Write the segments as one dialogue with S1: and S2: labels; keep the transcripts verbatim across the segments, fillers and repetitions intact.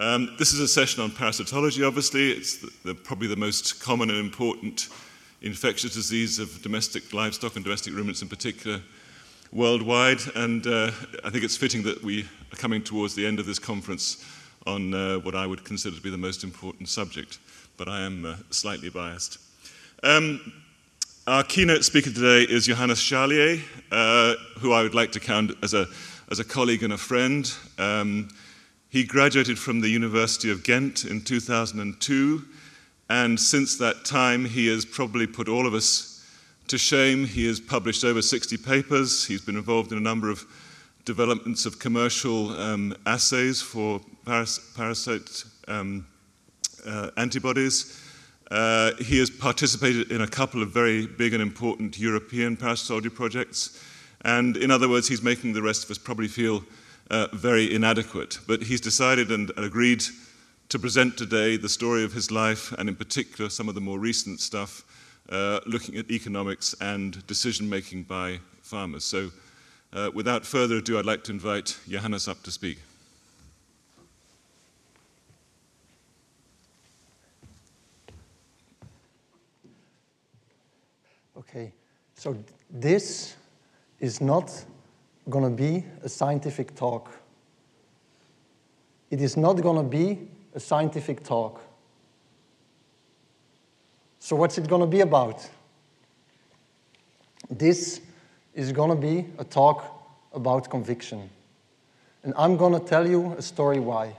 S1: Um, this is a session on parasitology, obviously. It's the, the, probably the most common and important infectious disease of domestic livestock and domestic ruminants in particular worldwide. And uh, I think it's fitting that we are coming towards the end of this conference on uh, what I would consider to be the most important subject, but I am uh, slightly biased. Um, our keynote speaker today is Johannes Charlier, uh, who I would like to count as a, as a colleague and a friend. Um, he graduated from the University of Ghent in two thousand two, and since that time he has probably put all of us to shame. He has published over sixty papers. He's been involved in a number of developments of commercial um, assays for paras parasite um, uh, antibodies. Uh, he has participated in a couple of very big and important European parasitology projects. And in other words, he's making the rest of us probably feel uh, very inadequate. But he's decided and agreed to present today the story of his life, and in particular some of the more recent stuff, uh, looking at economics and decision-making by farmers. So Uh, without further ado, I'd like to invite Johannes up to speak.
S2: Okay, so this is not going to be a scientific talk. It is not going to be a scientific talk. So what's it going to be about? This is going to be a talk about conviction. And I'm going to tell you a story why.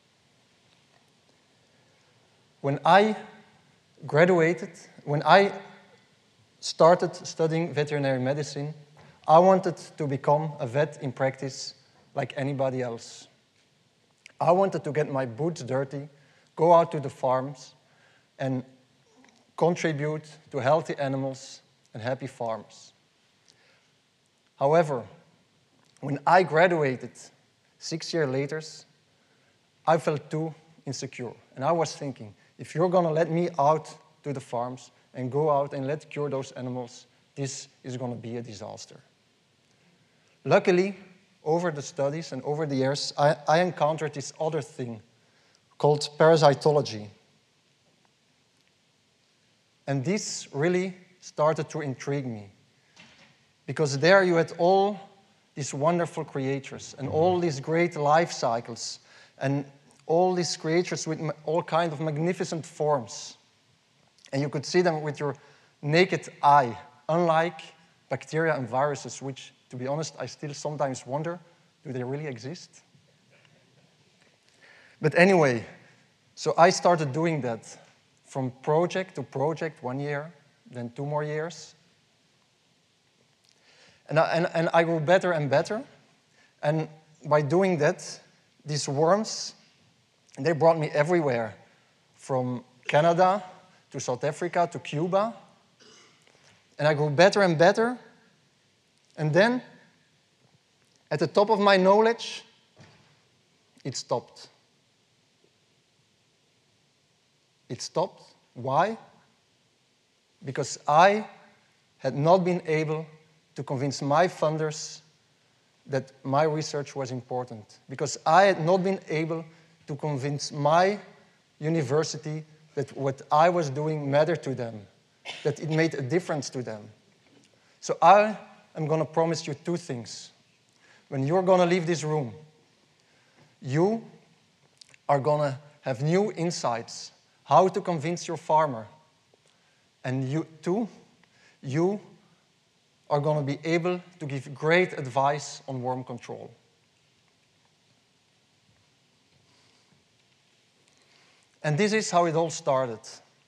S2: When I graduated, when I started studying veterinary medicine, I wanted to become a vet in practice like anybody else. I wanted to get my boots dirty, go out to the farms, and contribute to healthy animals and happy farms. However, when I graduated six years later, I felt too insecure. And I was thinking, if you're going to let me out to the farms and go out and let cure those animals, this is going to be a disaster. Luckily, over the studies and over the years, I, I encountered this other thing called parasitology. And this really started to intrigue me. Because there you had all these wonderful creatures and all these great life cycles and all these creatures with all kinds of magnificent forms. And you could see them with your naked eye, unlike bacteria and viruses, which, to be honest, I still sometimes wonder, do they really exist? But anyway, so I started doing that from project to project, one year, then two more years. And I, and, and I grew better and better. And by doing that, these worms, they brought me everywhere, from Canada to South Africa to Cuba. And I grew better and better. And then, at the top of my knowledge, it stopped. It stopped. Why? Because I had not been able to convince my funders that my research was important. Because I had not been able to convince my university that what I was doing mattered to them, that it made a difference to them. So I am going to promise you two things. When you're going to leave this room, you are going to have new insights, how to convince your farmer. And you, two, you are going to be able to give great advice on worm control. And this is how it all started.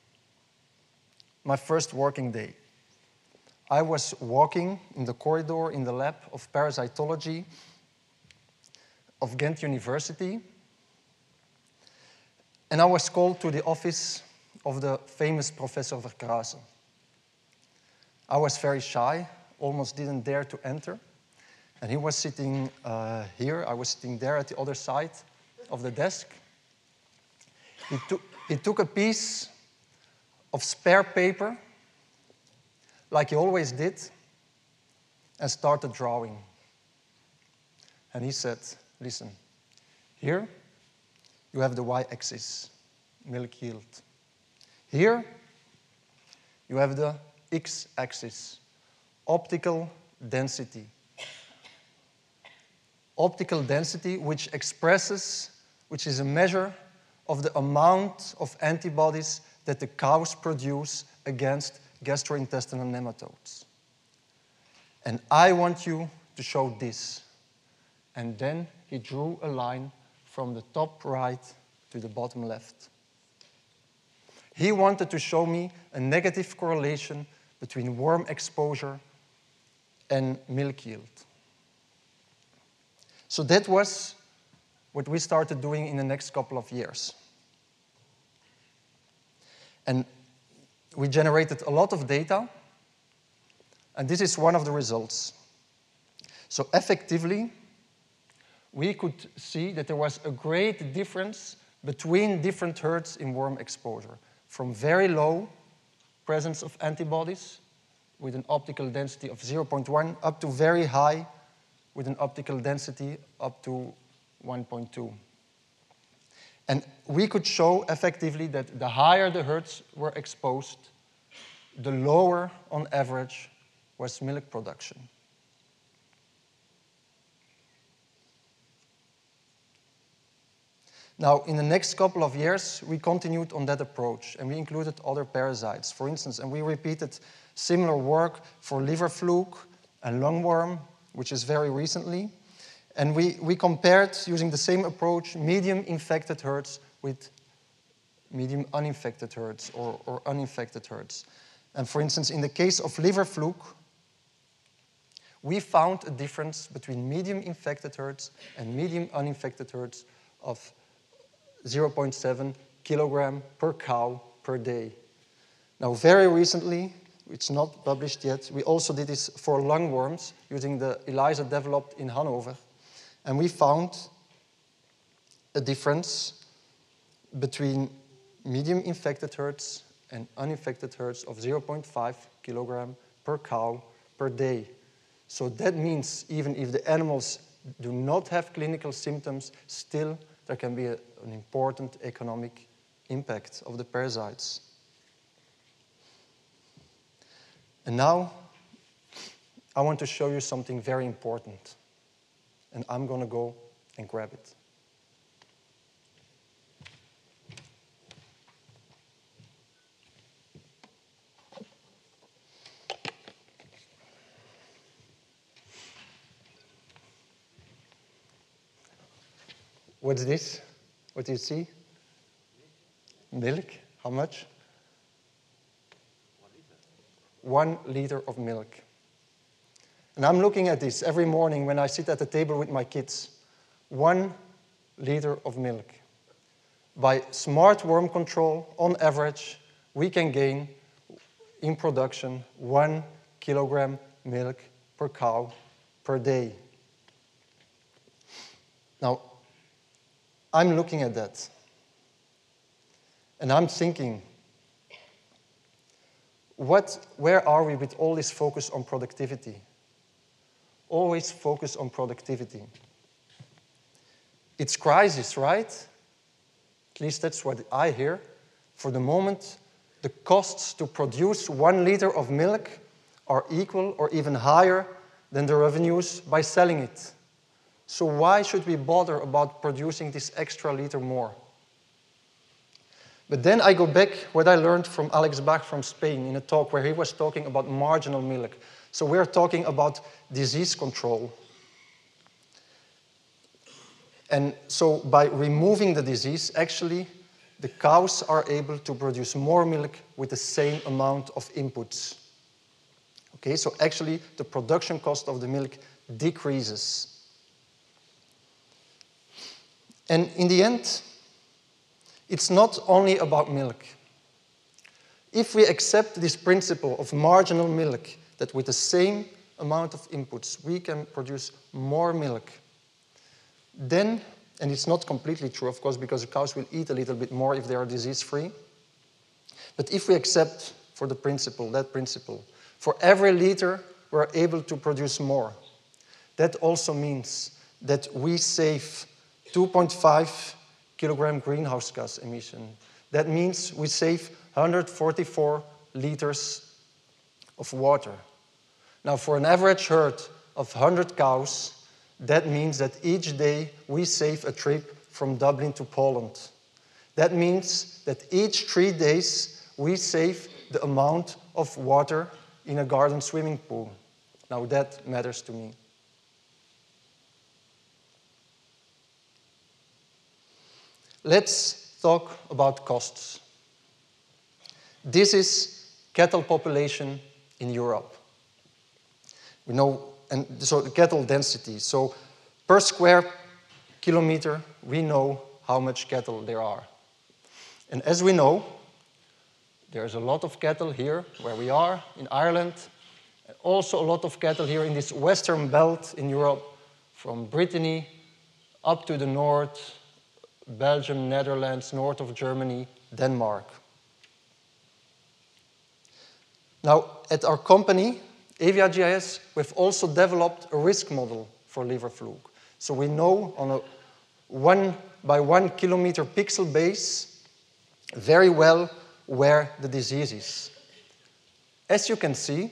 S2: My first working day. I was walking in the corridor in the lab of parasitology of Ghent University, and I was called to the office of the famous Professor Verkruijsen. I was very shy, almost didn't dare to enter. And he was sitting uh, here, I was sitting there at the other side of the desk. He, to he took a piece of spare paper, like he always did, and started drawing. And he said, listen, here you have the y-axis, milk yield. Here, you have the x-axis, optical density. Optical density, which expresses, which is a measure of the amount of antibodies that the cows produce against gastrointestinal nematodes. And I want you to show this. And then he drew a line from the top right to the bottom left. He wanted to show me a negative correlation between worm exposure and milk yield. So that was what we started doing in the next couple of years. And we generated a lot of data, and this is one of the results. So effectively, we could see that there was a great difference between different herds in worm exposure, from very low presence of antibodies with an optical density of zero point one up to very high with an optical density up to one point two. And we could show effectively that the higher the herds were exposed, the lower on average was milk production. Now, in the next couple of years, we continued on that approach, and we included other parasites, for instance, and we repeated similar work for liver fluke and lungworm, which is very recently. And we, we compared, using the same approach, medium infected herds with medium uninfected herds or, or uninfected herds. And for instance, in the case of liver fluke, we found a difference between medium infected herds and medium uninfected herds of zero point seven kilogram per cow per day. Now, very recently, it's not published yet, we also did this for lungworms using the ELISA developed in Hanover. And we found a difference between medium infected herds and uninfected herds of zero point five kilogram per cow per day. So that means even if the animals do not have clinical symptoms, still there can be a, an important economic impact of the parasites. And now, I want to show you something very important. And I'm going to go and grab it. What's this? What do you see? Milk. How much? One liter. One liter of milk. And I'm looking at this every morning when I sit at the table with my kids. One liter of milk. By smart worm control, on average, we can gain in production one kilogram milk per cow per day. Now, I'm looking at that. And I'm thinking, what, where are we with all this focus on productivity? Always focus on productivity. It's crisis, right? At least that's what I hear. For the moment, the costs to produce one liter of milk are equal or even higher than the revenues by selling it. So why should we bother about producing this extra liter more? But then I go back what I learned from Alex Bach from Spain in a talk where he was talking about marginal milk. So we're talking about disease control. And so by removing the disease, actually, the cows are able to produce more milk with the same amount of inputs. Okay, so actually, the production cost of the milk decreases. And in the end, it's not only about milk. If we accept this principle of marginal milk, that with the same amount of inputs, we can produce more milk, then, and it's not completely true, of course, because the cows will eat a little bit more if they are disease-free. But if we accept for the principle, that principle, for every liter, we're able to produce more. That also means that we save two point five kilogram greenhouse gas emission. That means we save one hundred forty-four liters of water. Now, for an average herd of one hundred cows, that means that each day we save a trip from Dublin to Poland. That means that each three days we save the amount of water in a garden swimming pool. Now that matters to me. Let's talk about costs. This is cattle population in Europe. We know, and so the cattle density. So per square kilometer, we know how much cattle there are. And as we know, there's a lot of cattle here where we are in Ireland, and also a lot of cattle here in this western belt in Europe, from Brittany up to the north, Belgium, Netherlands, north of Germany, Denmark. Now, at our company, Avia G I S, we've also developed a risk model for liver fluke. So we know on a one by one kilometer pixel base very well where the disease is. As you can see,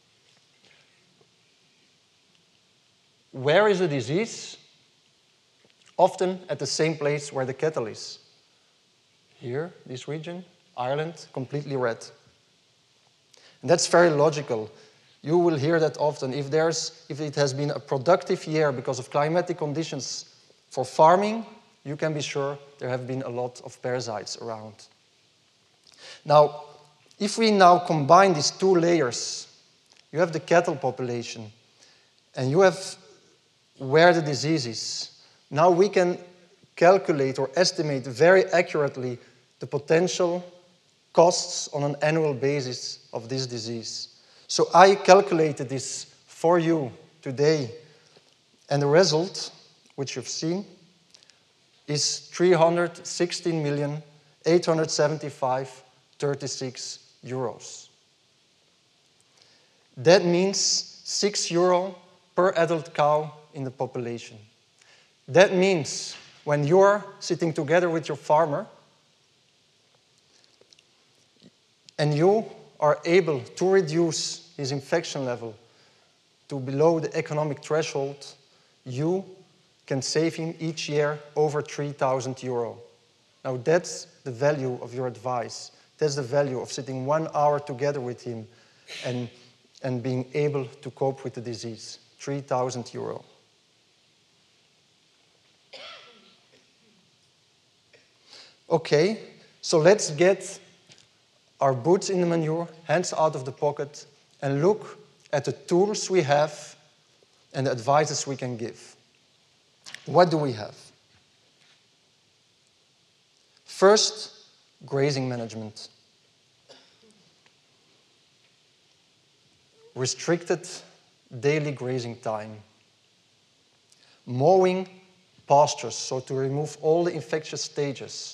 S2: where is the disease? Often at the same place where the cattle is. Here, this region, Ireland, completely red. And that's very logical. You will hear that often. If, there's, if it has been a productive year because of climatic conditions for farming, you can be sure there have been a lot of parasites around. Now, if we now combine these two layers, you have the cattle population, and you have where the disease is. Now we can calculate or estimate very accurately the potential costs on an annual basis of this disease. So I calculated this for you today, and the result, which you've seen, is three hundred sixteen million eight hundred seventy-five thousand thirty-six euros. That means six euro per adult cow in the population. That means when you're sitting together with your farmer and you are able to reduce his infection level to below the economic threshold, you can save him each year over three thousand euro. Now that's the value of your advice. That's the value of sitting one hour together with him and, and being able to cope with the disease. three thousand euro. Okay, so let's get our boots in the manure, hands out of the pocket, and look at the tools we have and the advices we can give. What do we have? First, grazing management. Restricted daily grazing time. Mowing pastures, so to remove all the infectious stages.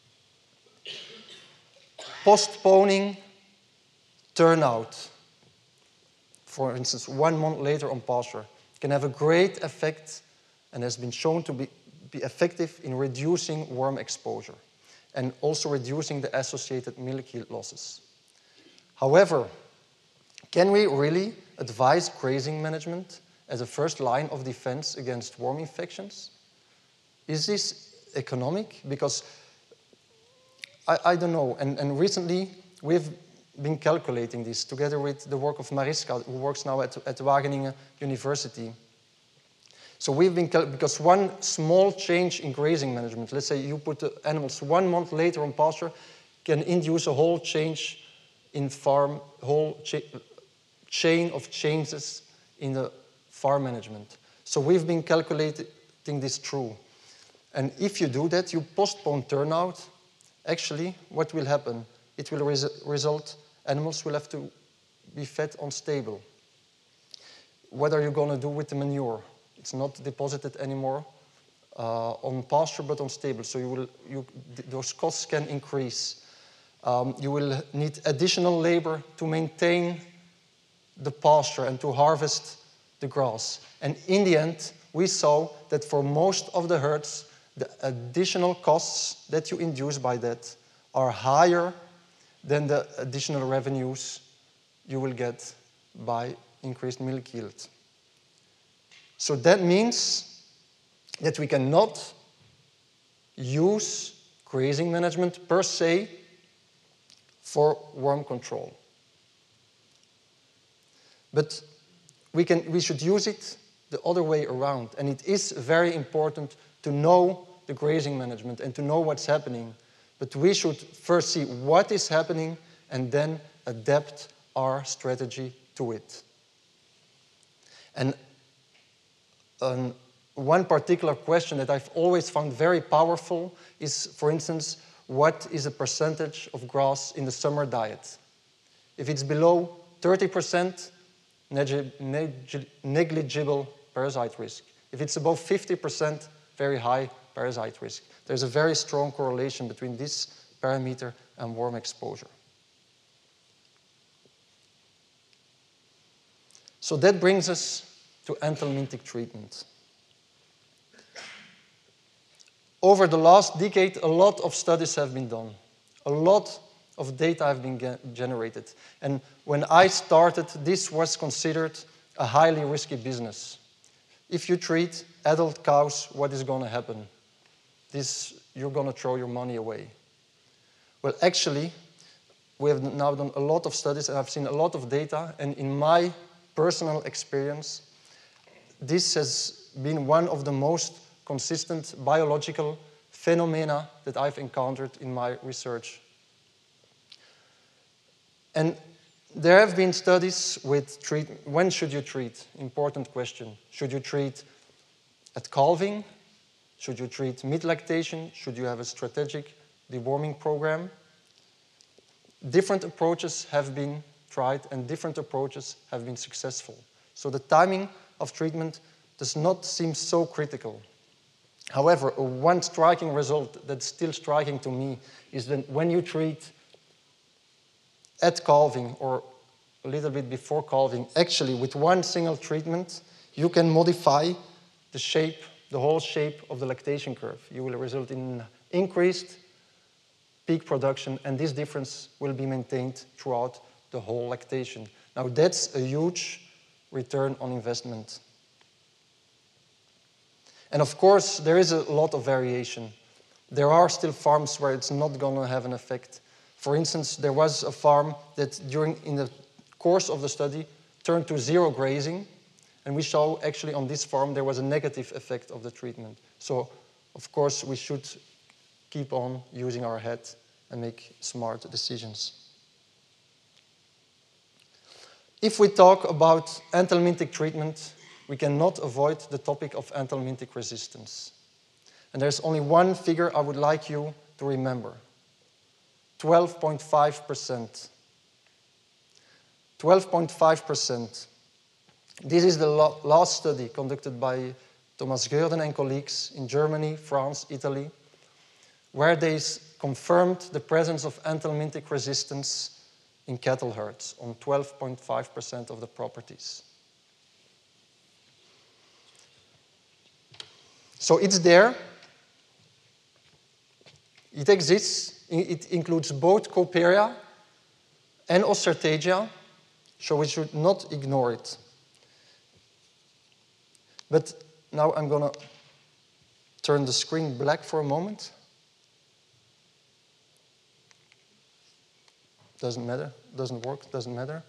S2: Postponing turnout, for instance, one month later on pasture, can have a great effect and has been shown to be, be effective in reducing worm exposure and also reducing the associated milk yield losses. However, can we really advise grazing management as a first line of defense against worm infections? Is this economic? Because I, I don't know, and, and recently we've been calculating this together with the work of Mariska, who works now at, at Wageningen University. So we've been, because one small change in grazing management, let's say you put the animals one month later on pasture, can induce a whole change in farm, whole cha chain of changes in the farm management. So we've been calculating this through. And if you do that, you postpone turnout, actually, what will happen? It will res result, animals will have to be fed on stable. What are you going to do with the manure? It's not deposited anymore uh, on pasture, but on stable. So you will, you, th those costs can increase. Um, you will need additional labor to maintain the pasture and to harvest the grass. And in the end, we saw that for most of the herds, the additional costs that you induce by that are higher than the additional revenues you will get by increased milk yield. So that means that we cannot use grazing management per se for worm control. But we, can, we should use it the other way around. And it is very important to know the grazing management and to know what's happening. But we should first see what is happening and then adapt our strategy to it. And um, one particular question that I've always found very powerful is, for instance, what is the percentage of grass in the summer diet? If it's below thirty percent, neg neg negligible parasite risk. If it's above fifty percent, very high parasite risk. There's a very strong correlation between this parameter and worm exposure. So that brings us to anthelmintic treatment. Over the last decade, a lot of studies have been done. A lot of data have been ge generated. And when I started, this was considered a highly risky business. If you treat adult cows, what is going to happen? This, you're going to throw your money away. Well, actually, we have now done a lot of studies, and I've seen a lot of data, and in my personal experience, this has been one of the most consistent biological phenomena that I've encountered in my research. And there have been studies with treat, when should you treat? Important question. Should you treat at calving? Should you treat mid-lactation? Should you have a strategic deworming program? Different approaches have been tried and different approaches have been successful. So the timing of treatment does not seem so critical. However, one striking result that's still striking to me is that when you treat at calving or a little bit before calving, actually with one single treatment, you can modify the shape, the whole shape of the lactation curve. You will result in increased peak production, and this difference will be maintained throughout the whole lactation. Now that's a huge return on investment. And of course, there is a lot of variation. There are still farms where it's not going to have an effect. For instance, there was a farm that during in the course of the study turned to zero grazing, and we saw actually on this farm there was a negative effect of the treatment. So, of course, we should keep on using our head and make smart decisions. If we talk about anthelmintic treatment, we cannot avoid the topic of anthelmintic resistance. And there's only one figure I would like you to remember. twelve point five percent. twelve point five percent. This is the last study conducted by Thomas Geurden and colleagues in Germany, France, Italy, where they confirmed the presence of anthelmintic resistance in cattle herds on twelve point five percent of the properties. So it's there. It exists. It includes both Coperia and Ossertagia, so we should not ignore it. But now I'm going to turn the screen black for a moment. Doesn't matter, doesn't work, doesn't matter.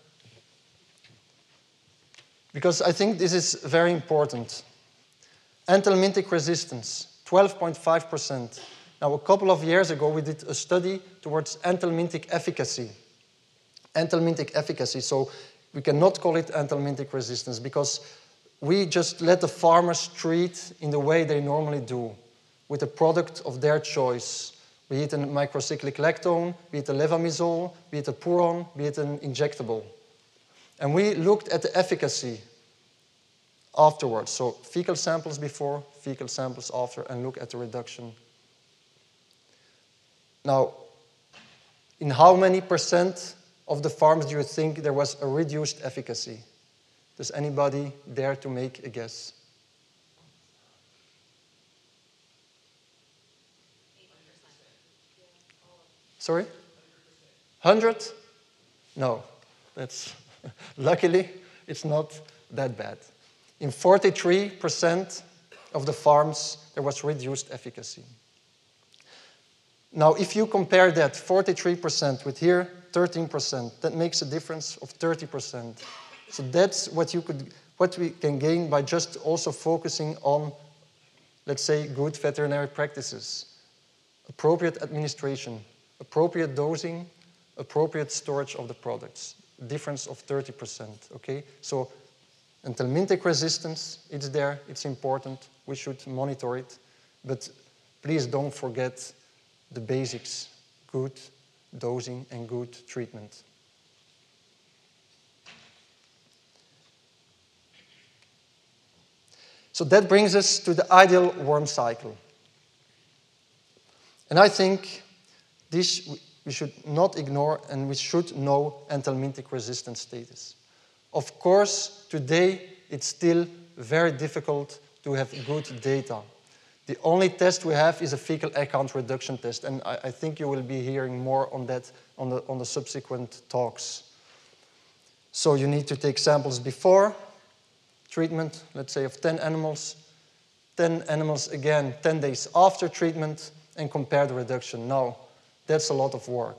S2: Because I think this is very important. Anthelmintic resistance, twelve point five percent. Now, a couple of years ago, we did a study towards anthelmintic efficacy. Anthelmintic efficacy, so we cannot call it anthelmintic resistance because we just let the farmers treat in the way they normally do, with a product of their choice, be it a microcyclic lactone, be it a levamisole, be it a puron, be it an injectable. And we looked at the efficacy afterwards, so fecal samples before, fecal samples after, and look at the reduction. Now, in how many percent of the farms do you think there was a reduced efficacy? Does anybody dare to make a guess? Sorry? one hundred? No, that's, luckily, it's not that bad. In forty-three percent of the farms, there was reduced efficacy. Now, if you compare that forty-three percent with here, thirteen percent, that makes a difference of thirty percent. So that's what you could, what we can gain by just also focusing on, let's say, good veterinary practices, appropriate administration, appropriate dosing, appropriate storage of the products. Difference of thirty percent, okay? So anthelmintic resistance, it's there, it's important, we should monitor it, but please don't forget the basics, good dosing and good treatment. So that brings us to the ideal worm cycle. And I think this we should not ignore, and we should know anthelmintic resistance status. Of course, today it's still very difficult to have good data. The only test we have is a fecal egg count reduction test, and I, I think you will be hearing more on that on the, on the subsequent talks. So you need to take samples before treatment, let's say of ten animals, ten animals again ten days after treatment, and compare the reduction. Now, that's a lot of work.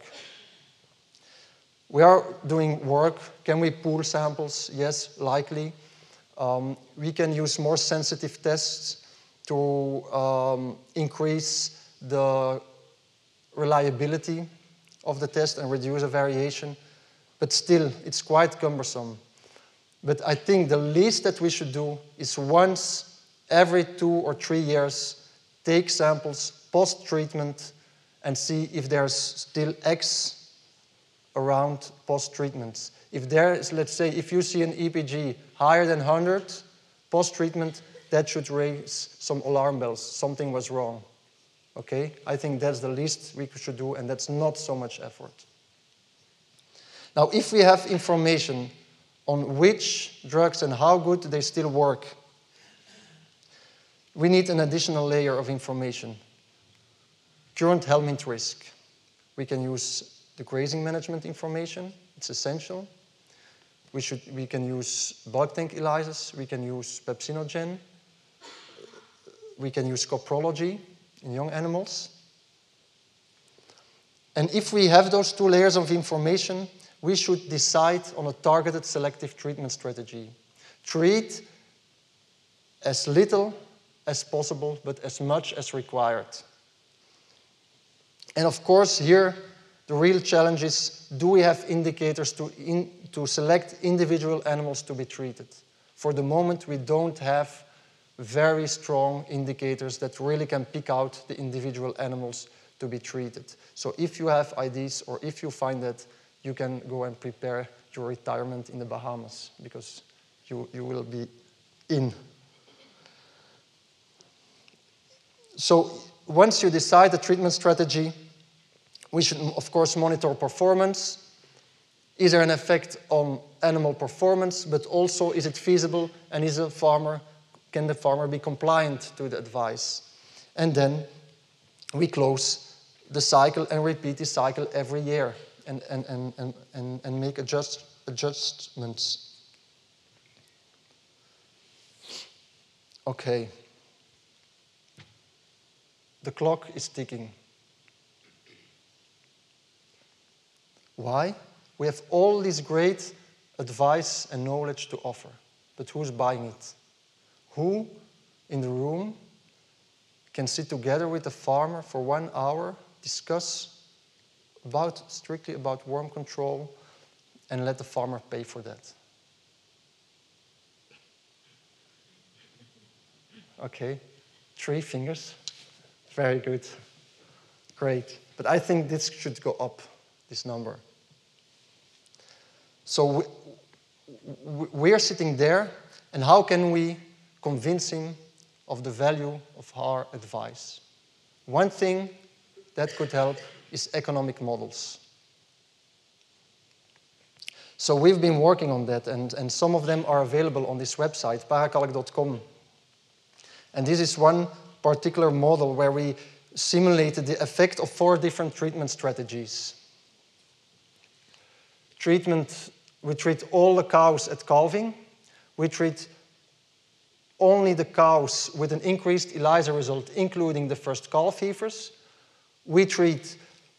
S2: We are doing work. Can we pool samples? Yes, likely. Um, we can use more sensitive tests to um, increase the reliability of the test and reduce the variation. But still, it's quite cumbersome. But I think the least that we should do is once every two or three years, take samples post-treatment and see if there's still X around post-treatment. If there is, let's say, if you see an E P G higher than one hundred post-treatment, that should raise some alarm bells. Something was wrong. Okay? I think that's the least we should do, and that's not so much effort. Now, if we have information on which drugs and how good they still work, we need an additional layer of information. Current helminth risk. We can use the grazing management information. It's essential. We, should, we can use bulk tank ELISAs. We can use pepsinogen. We can use coprology in young animals. And if we have those two layers of information, we should decide on a targeted selective treatment strategy. Treat as little as possible, but as much as required. And of course, here, the real challenge is, do we have indicators to, in, to select individual animals to be treated? For the moment, we don't have very strong indicators that really can pick out the individual animals to be treated. So if you have ideas, or if you find that, you can go and prepare your retirement in the Bahamas, because you, you will be in. So once you decide the treatment strategy, we should, of course, monitor performance. Is there an effect on animal performance, but also is it feasible, and is a farmer, can the farmer be compliant to the advice? And then we close the cycle and repeat the cycle every year and, and, and, and, and, and make adjust, adjustments. Okay. The clock is ticking. Why? We have all this great advice and knowledge to offer, but who's buying it? Who in the room can sit together with the farmer for one hour, discuss about, strictly about worm control, and let the farmer pay for that? Okay, three fingers. Very good. Great. But I think this should go up, this number. So we, we are sitting there, and how can we convince him of the value of our advice? One thing that could help is economic models. So we've been working on that, and, and some of them are available on this website, parakalk dot com. And this is one particular model where we simulated the effect of four different treatment strategies. Treatment, we treat all the cows at calving. We treat only the cows with an increased ELISA result, including the first calf fevers. We treat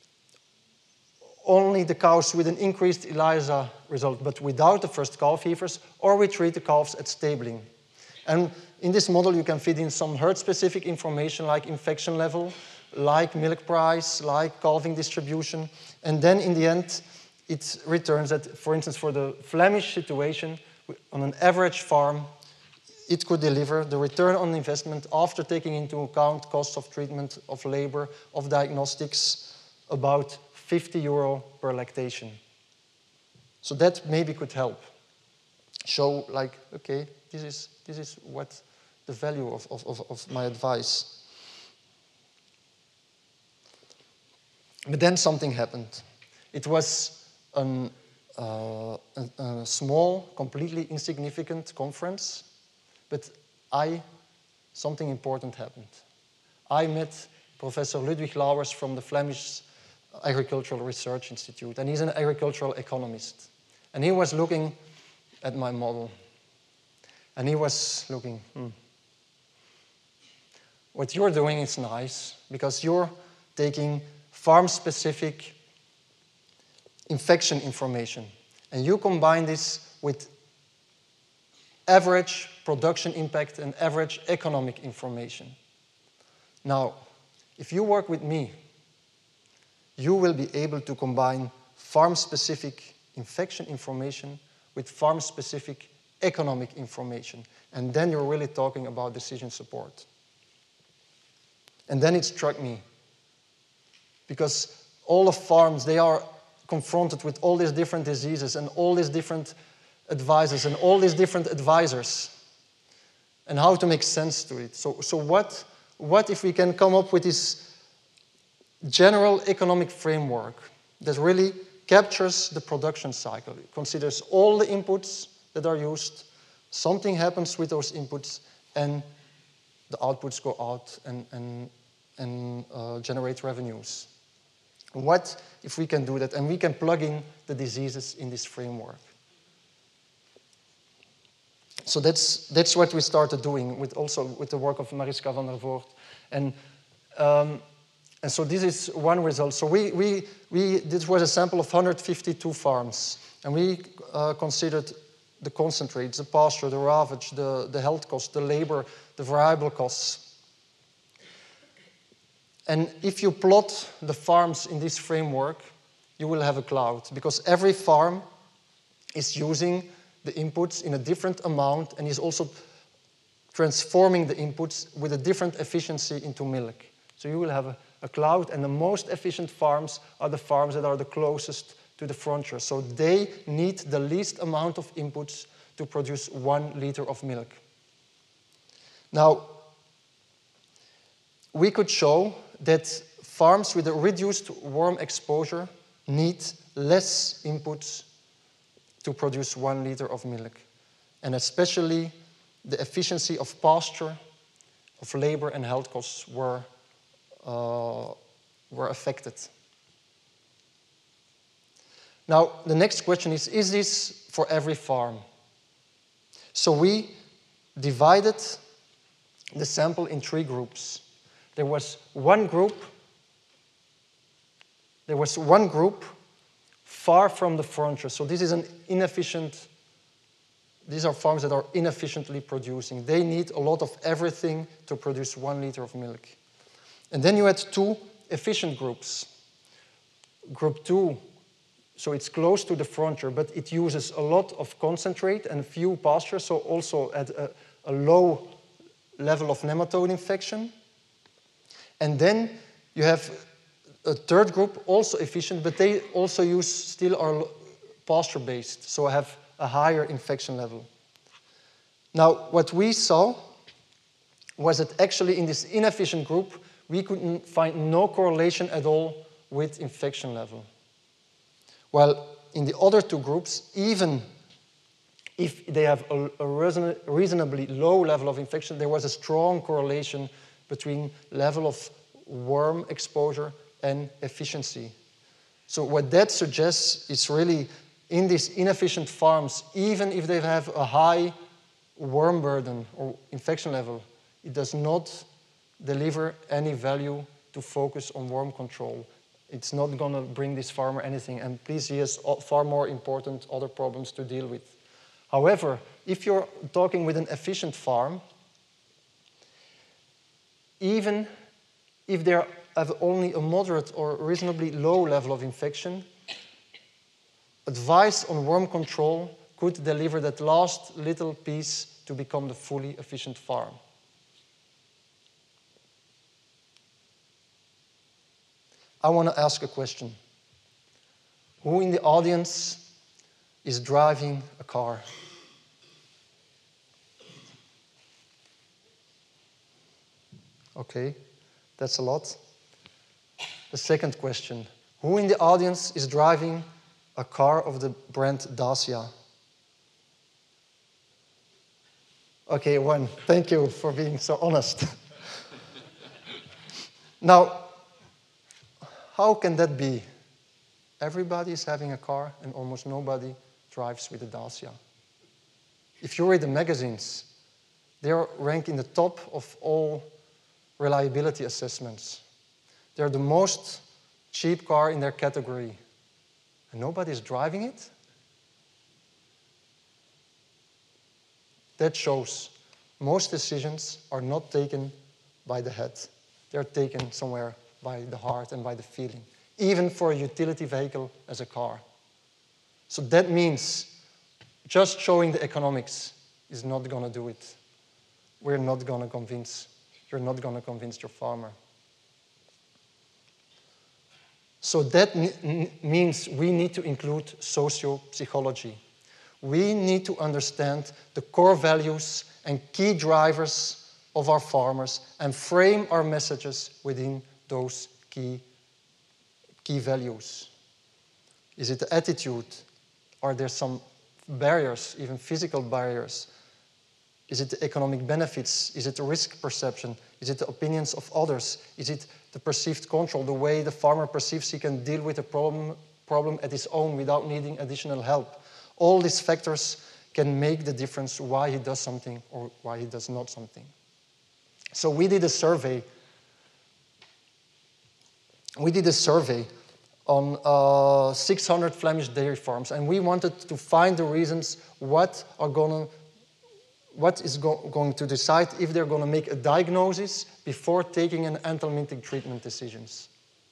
S2: only the cows with an increased ELISA result, but without the first calf fevers, or we treat the calves at stabling. And in this model, you can fit in some herd-specific information like infection level, like milk price, like calving distribution, and then in the end, it returns that, for instance, for the Flemish situation, on an average farm, it could deliver the return on investment after taking into account costs of treatment, of labor, of diagnostics, about fifty euro per lactation. So that maybe could help. Show like, okay, this is, this is what the value of, of, of my advice. But then something happened. It was an, uh, a, a small, completely insignificant conference, but I, something important happened. I met Professor Ludwig Lauwers from the Flemish Agricultural Research Institute, and he's an agricultural economist. And he was looking at my model, and he was looking, hmm, what you're doing is nice, because you're taking farm-specific infection information, and you combine this with average production impact and average economic information. Now, if you work with me, you will be able to combine farm-specific infection information with farm-specific economic information. And then you're really talking about decision support. And then it struck me, because all the farms, they are confronted with all these different diseases and all these different advisors and all these different advisors, and how to make sense to it. So, so what, what if we can come up with this general economic framework that really captures the production cycle? It considers all the inputs that are used, something happens with those inputs, and the outputs go out and, and, and uh, generate revenues. What if we can do that, and we can plug in the diseases in this framework? So that's, that's what we started doing, with also with the work of Mariska van der Voort. And, um, and so this is one result. So we, we, we, this was a sample of one hundred fifty-two farms, and we uh, considered the concentrates, the pasture, the ravage, the, the health cost, the labor, the variable costs. And if you plot the farms in this framework, you will have a cloud, because every farm is using the inputs in a different amount and is also transforming the inputs with a different efficiency into milk. So you will have a, a cloud, and the most efficient farms are the farms that are the closest to the frontier. So they need the least amount of inputs to produce one liter of milk. Now, we could show that farms with a reduced worm exposure need less inputs to produce one liter of milk. And especially the efficiency of pasture, of labor and health costs were, uh, were affected. Now, the next question is, is this for every farm? So we divided the sample in three groups. There was one group, there was one group far from the frontier. So this is an inefficient, these are farms that are inefficiently producing. They need a lot of everything to produce one liter of milk. And then you had two efficient groups. Group two, so it's close to the frontier, but it uses a lot of concentrate and few pasture, so also at a, a low level of nematode infection. And then you have a third group, also efficient, but they also use, still are pasture-based, so have a higher infection level. Now, what we saw was that actually in this inefficient group, we could find no correlation at all with infection level. While in the other two groups, even if they have a, a reason, reasonably low level of infection, there was a strong correlation between level of worm exposure and efficiency. So what that suggests is really in these inefficient farms, even if they have a high worm burden or infection level, it does not deliver any value to focus on worm control. It's not going to bring this farmer anything, and please, he has far more important other problems to deal with. However, if you're talking with an efficient farm, even if they have only a moderate or reasonably low level of infection, advice on worm control could deliver that last little piece to become the fully efficient farm. I want to ask a question. Who in the audience is driving a car? Okay, that's a lot. The second question. Who in the audience is driving a car of the brand Dacia? Okay, one. Thank you for being so honest. Now, how can that be? Everybody is having a car and almost nobody drives with a Dacia. If you read the magazines, they are ranked in the top of all reliability assessments. They're the most cheap car in their category. And nobody is driving it? That shows most decisions are not taken by the head. They're taken somewhere by the heart and by the feeling, even for a utility vehicle as a car. So that means just showing the economics is not going to do it. We're not going to convince, you're not going to convince your farmer. So that means we need to include socio-psychology. We need to understand the core values and key drivers of our farmers and frame our messages within those key, key values. Is it the attitude? Are there some barriers, even physical barriers? Is it the economic benefits? Is it the risk perception? Is it the opinions of others? Is it the perceived control, the way the farmer perceives he can deal with a problem, problem at his own without needing additional help? All these factors can make the difference why he does something or why he does not something. So we did a survey. We did a survey on uh, six hundred Flemish dairy farms, and we wanted to find the reasons what are gonna, what is go going to decide if they're going to make a diagnosis before taking an anthelmintic treatment decisions.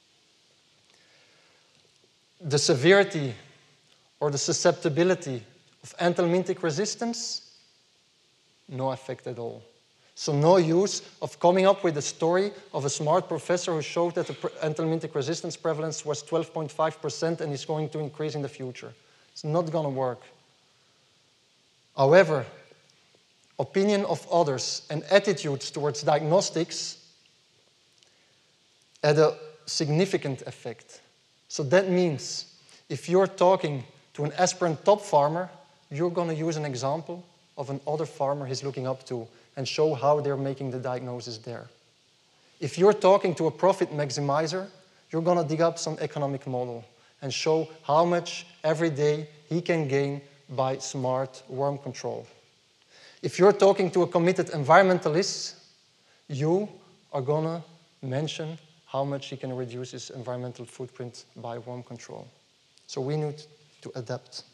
S2: The severity or the susceptibility of anthelmintic resistance, no effect at all. So no use of coming up with a story of a smart professor who showed that the anthelmintic resistance prevalence was twelve point five percent and is going to increase in the future. It's not going to work. However, opinion of others and attitudes towards diagnostics had a significant effect. So that means if you're talking to an aspirant top farmer, you're going to use an example of another farmer he's looking up to and show how they're making the diagnosis there. If you're talking to a profit maximizer, you're going to dig up some economic model and show how much every day he can gain by smart worm control. If you're talking to a committed environmentalist, you are going to mention how much he can reduce his environmental footprint by worm control. So we need to adapt.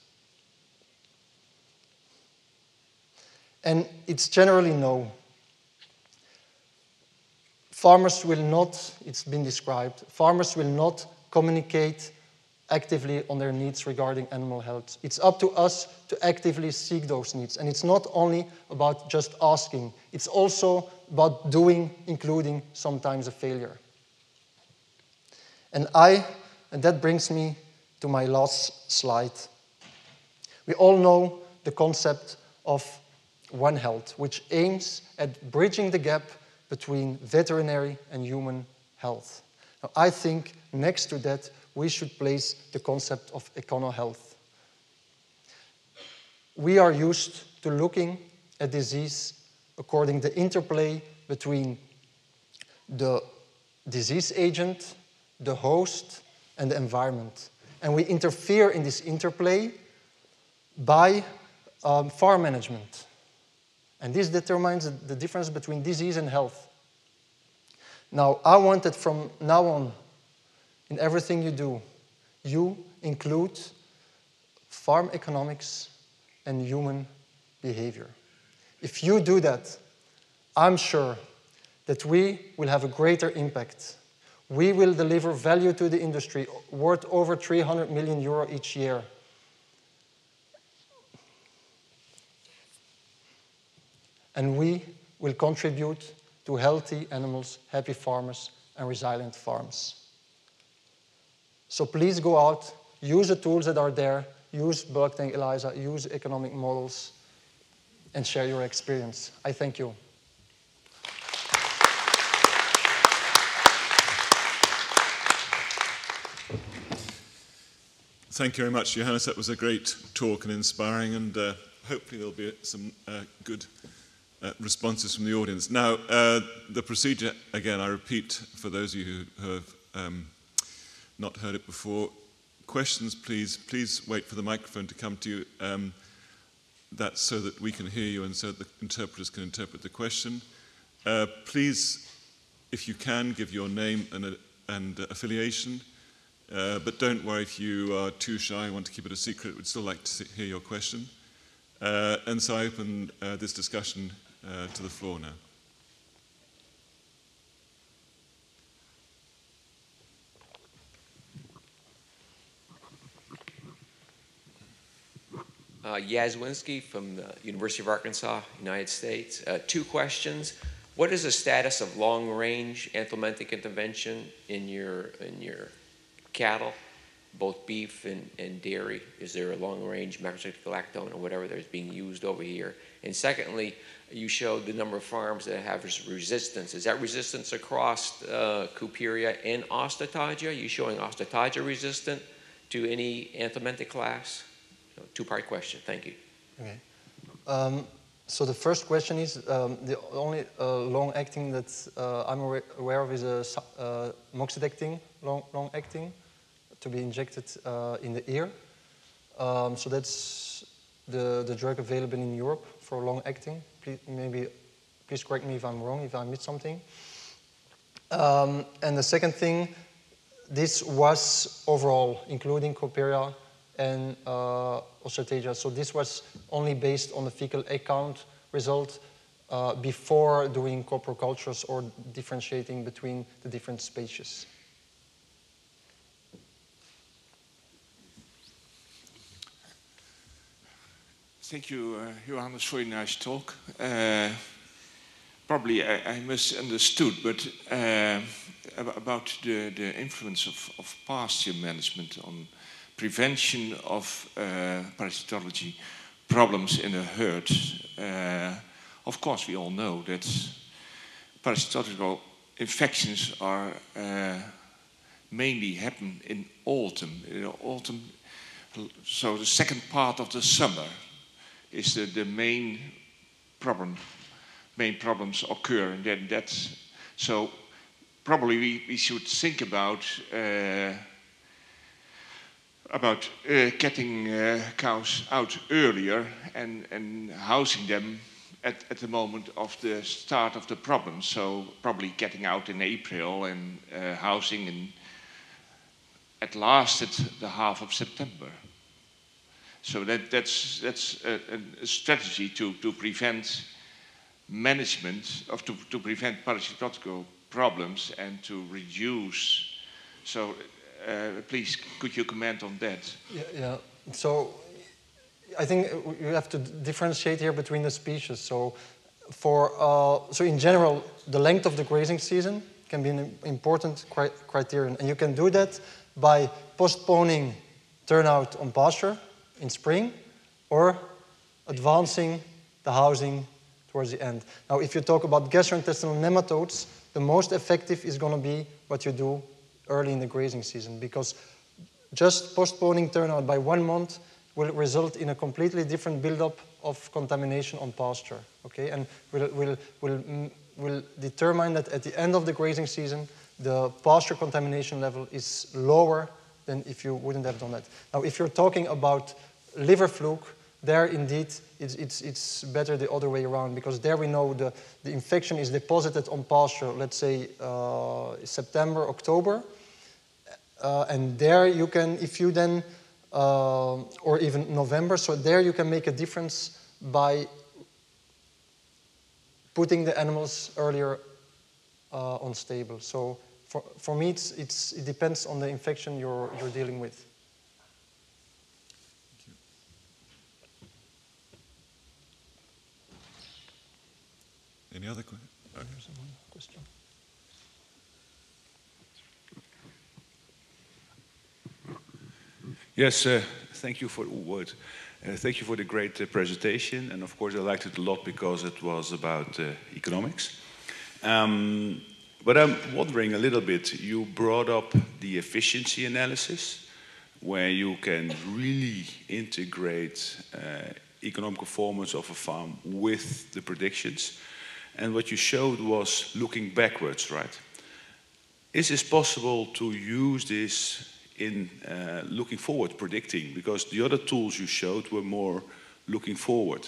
S2: And it's generally no. Farmers will not, it's been described, farmers will not communicate actively on their needs regarding animal health. It's up to us to actively seek those needs. And it's not only about just asking, it's also about doing, including sometimes a failure. And I, and that brings me to my last slide. We all know the concept of One Health, which aims at bridging the gap between veterinary and human health. Now, I think next to that, we should place the concept of econo-health. We are used to looking at disease according to the interplay between the disease agent, the host, and the environment. And we interfere in this interplay by um, farm management. And this determines the difference between disease and health. Now, I want that from now on, in everything you do, you include farm economics and human behavior. If you do that, I'm sure that we will have a greater impact. We will deliver value to the industry worth over three hundred million euro each year. And we will contribute to healthy animals, happy farmers, and resilient farms. So please go out, use the tools that are there, use Bulk Tank ELISA, use economic models, and share your experience. I thank you.
S1: Thank you very much, Johannes. That was a great talk and inspiring, and uh, hopefully there'll be some uh, good uh, responses from the audience. Now, uh, the procedure, again, I repeat for those of you who have um, not heard it before. Questions, please. Please wait for the microphone to come to you. Um, that's so that we can hear you and so that the interpreters can interpret the question. Uh, please, if you can, give your name and, uh, and uh, affiliation. Uh, but don't worry if you are too shy and want to keep it a secret. We'd still like to see, hear your question. Uh, and so I open uh, this discussion uh, to the floor now.
S3: Uh, Yazwinski from the University of Arkansas, United States. Uh, two questions. What is the status of long-range anthelmintic intervention in your in your cattle, both beef and, and dairy? Is there a long-range macrocyclic lactone or whatever that is being used over here? And secondly, you showed the number of farms that have resistance. Is that resistance across uh, Cooperia and Ostatagia? Are you showing Ostatagia resistant to any anthelmintic class? So, two-part question. Thank you.
S2: Okay. Um, so the first question is, um, the only uh, long-acting that uh, I'm aware of is a uh, moxidectin long, long-acting to be injected uh, in the ear. Um, so that's the, the drug available in Europe for long-acting. Please, maybe, please correct me if I'm wrong, if I missed something. Um, and the second thing, this was overall, including Cooperia and uh, Ostatagia. So this was only based on the fecal egg count result uh, before doing coprocultures or differentiating between the different species.
S4: Thank you, uh, Johannes, for a nice talk. Uh, probably I, I misunderstood, but uh, about the, the influence of, of pasture management on prevention of uh, parasitology problems in a herd. Uh, of course, we all know that parasitological infections are uh, mainly happen in autumn. In autumn, so the second part of the summer is the, the main problem. Main problems occur, and then that's so. Probably we, we should think about. Uh, about uh, getting uh, cows out earlier and, and housing them at, at the moment of the start of the problem. So probably getting out in April and uh, housing in, at last at the half of September. So that, that's, that's a, a strategy to, to prevent management, of to, to prevent parasitological problems and to reduce. So Uh, please, could you comment on that?
S2: Yeah, yeah. So I think you have to differentiate here between the species. So for uh, so in general, the length of the grazing season can be an important cri criterion, and you can do that by postponing turnout on pasture in spring, or advancing the housing towards the end. Now, if you talk about gastrointestinal nematodes, the most effective is going to be what you do early in the grazing season, because just postponing turnout by one month will result in a completely different buildup of contamination on pasture, okay? And will, will, will, will determine that at the end of the grazing season, the pasture contamination level is lower than if you wouldn't have done that. Now, if you're talking about liver fluke, there indeed it's, it's, it's better the other way around, because there we know the, the infection is deposited on pasture, let's say uh, September, October, uh, and there you can, if you then, uh, or even November, so there you can make a difference by putting the animals earlier uh, on stable. So for, for me, it's, it's, it depends on the infection you're, you're dealing with.
S1: Any other que okay.
S2: question?
S5: Yes, uh, thank you for the word. Uh, thank you for the great uh, presentation. And of course, I liked it a lot because it was about uh, economics. Um, but I'm wondering a little bit, you brought up the efficiency analysis, where you can really integrate uh, economic performance of a farm with the predictions. And what you showed was looking backwards, right? Is it possible to use this in uh, looking forward, predicting? Because the other tools you showed were more looking forward.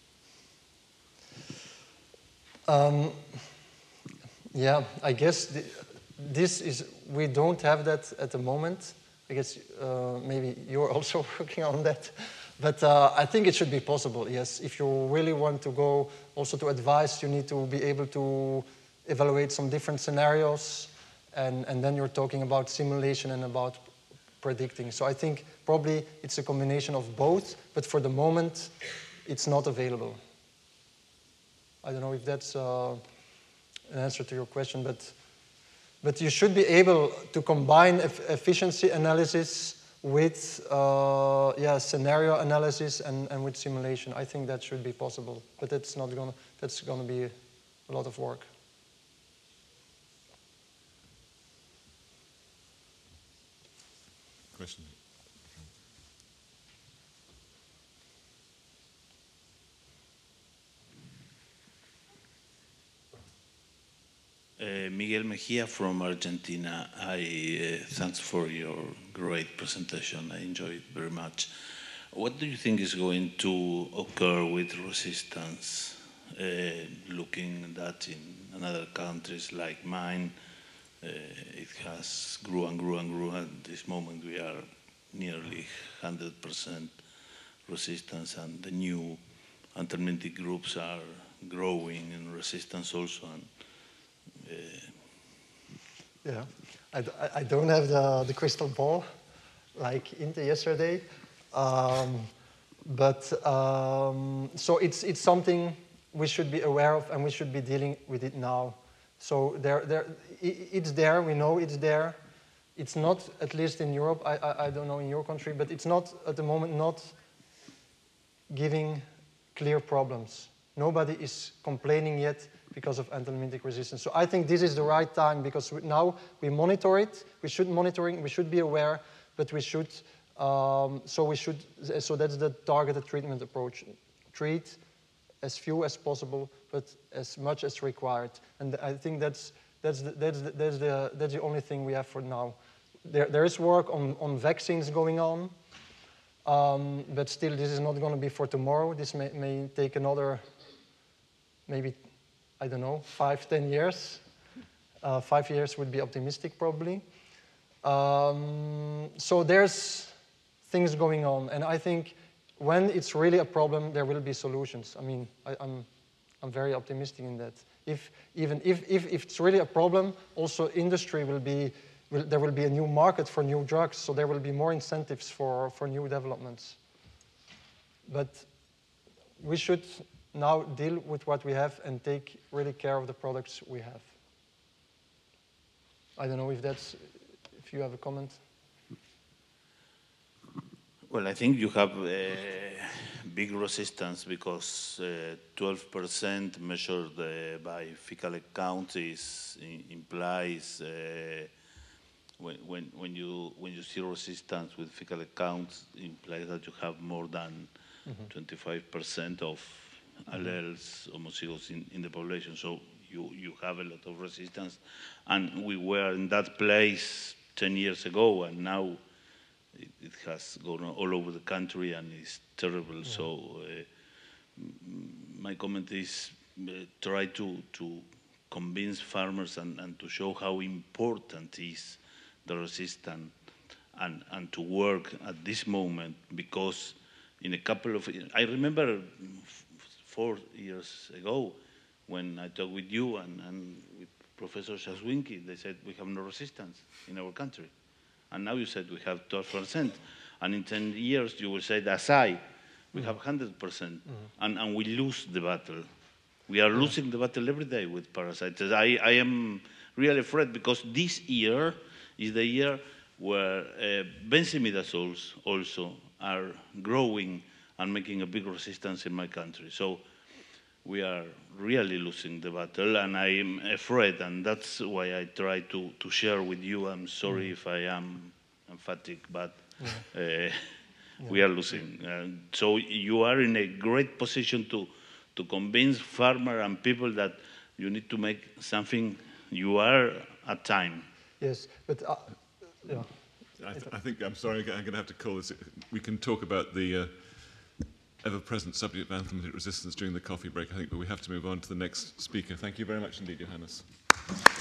S2: Um, yeah, I guess the, this is, we don't have that at the moment. I guess uh, maybe you're also working on that. But uh, I think it should be possible, yes. If you really want to go also to advice, you need to be able to evaluate some different scenarios, and, and then you're talking about simulation and about predicting. So I think probably it's a combination of both, but for the moment, it's not available. I don't know if that's uh, an answer to your question, but, but you should be able to combine e- efficiency analysis with uh, yeah, scenario analysis and, and with simulation. I think that should be possible, but that's not gonna, that's gonna be a lot of work.
S1: Question.
S6: Uh, Miguel Mejia from Argentina. I uh, thanks for your great presentation. I enjoyed it very much. What do you think is going to occur with resistance? Uh, looking at that in other countries like mine, uh, it has grew and grew and grew. At this moment, we are nearly one hundred percent resistance, and the new intermediate groups are growing in resistance also. And, Uh,
S2: yeah, I, I don't have the, the crystal ball like Inte yesterday, um, but um, so it's, it's something we should be aware of, and we should be dealing with it now. So there, there, it's there, we know it's there. It's not, at least in Europe, I, I, I don't know in your country, but it's not, at the moment, not giving clear problems. Nobody is complaining yet because of anthelmintic resistance. So I think this is the right time, because now we monitor it. We should monitor it. We should be aware, but we should. Um, so we should. So that's the targeted treatment approach. Treat as few as possible, but as much as required. And I think that's that's the, that's the, that's the that's the only thing we have for now. There there is work on on vaccines going on, um, but still this is not going to be for tomorrow. This may may take another maybe. I don't know, five, ten years. Uh, five years would be optimistic, probably. Um, so there's things going on, and I think when it's really a problem, there will be solutions. I mean, I, I'm, I'm very optimistic in that. If even if, if, if it's really a problem, also industry will be, will, there will be a new market for new drugs, so there will be more incentives for, for new developments. But we should now deal with what we have and take really care of the products we have. I don't know if that's, if you have a comment.
S6: Well, I think you have uh, big resistance, because uh, twelve percent measured uh, by fecal count is, implies uh, when, when, when, you, when you see resistance with fecal counts, implies that you have more than twenty-five percent mm-hmm. of alleles homozygous in, in the population. So you, you have a lot of resistance. And we were in that place ten years ago, and now it, it has gone all over the country and it's terrible. Yeah. So uh, my comment is uh, try to, to convince farmers and, and to show how important is the resistance and, and to work at this moment, because in a couple of, I remember four years ago when I talked with you and, and with Professor Szaswinki, they said we have no resistance in our country. And now you said we have twelve percent. And in ten years you will say, as I, we mm. have one hundred percent. Mm. And, and we lose the battle. We are losing yeah. the battle every day with parasites. I, I am really afraid because this year is the year where uh, benzimidazoles also are growing and making a big resistance in my country. So we are really losing the battle, and I am afraid, and that's why I try to, to share with you. I'm sorry mm. if I am emphatic, but yeah. uh, yeah. we are losing. Uh, so you are in a great position to, to convince farmers and people that you need to make something. You are at time.
S2: Yes, but uh, yeah.
S1: I, th I think, I'm sorry, I'm going to have to call this. We can talk about the uh, ever-present subject of anthelmintic resistance during the coffee break, I think, but we have to move on to the next speaker. Thank you very much indeed, Johannes.